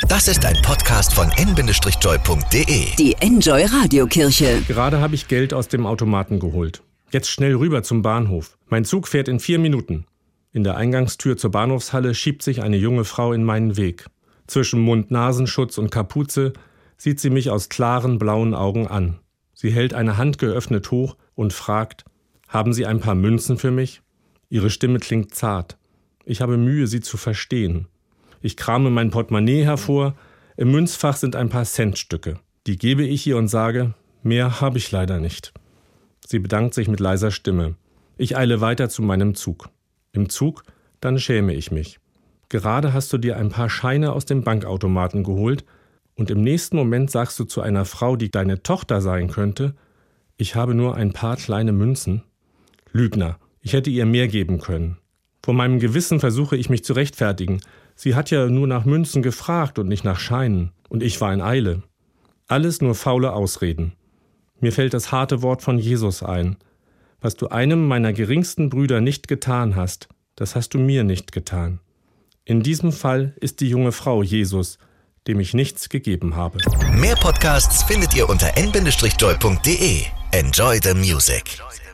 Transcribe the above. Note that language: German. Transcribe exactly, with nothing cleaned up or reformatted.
Das ist ein Podcast von en Bindestrich-joy punkt de. Die Enjoy Radiokirche. Gerade habe ich Geld aus dem Automaten geholt. Jetzt schnell rüber zum Bahnhof. Mein Zug fährt in vier Minuten. In der Eingangstür zur Bahnhofshalle schiebt sich eine junge Frau in meinen Weg. Zwischen Mund-Nasenschutz und Kapuze sieht sie mich aus klaren blauen Augen an. Sie hält eine Hand geöffnet hoch und fragt: Haben Sie ein paar Münzen für mich? Ihre Stimme klingt zart. Ich habe Mühe, sie zu verstehen. Ich krame mein Portemonnaie hervor. Im Münzfach sind ein paar Centstücke. Die gebe ich ihr und sage: Mehr habe ich leider nicht. Sie bedankt sich mit leiser Stimme. Ich eile weiter zu meinem Zug. Im Zug, dann schäme ich mich. Gerade hast du dir ein paar Scheine aus dem Bankautomaten geholt und im nächsten Moment sagst du zu einer Frau, die deine Tochter sein könnte: Ich habe nur ein paar kleine Münzen. Lügner, ich hätte ihr mehr geben können. Vor meinem Gewissen versuche ich mich zu rechtfertigen. Sie hat ja nur nach Münzen gefragt und nicht nach Scheinen. Und ich war in Eile. Alles nur faule Ausreden. Mir fällt das harte Wort von Jesus ein. Was du einem meiner geringsten Brüder nicht getan hast, das hast du mir nicht getan. In diesem Fall ist die junge Frau Jesus, dem ich nichts gegeben habe. Mehr Podcasts findet ihr unter en Bindestrich-joy punkt de. Enjoy the music.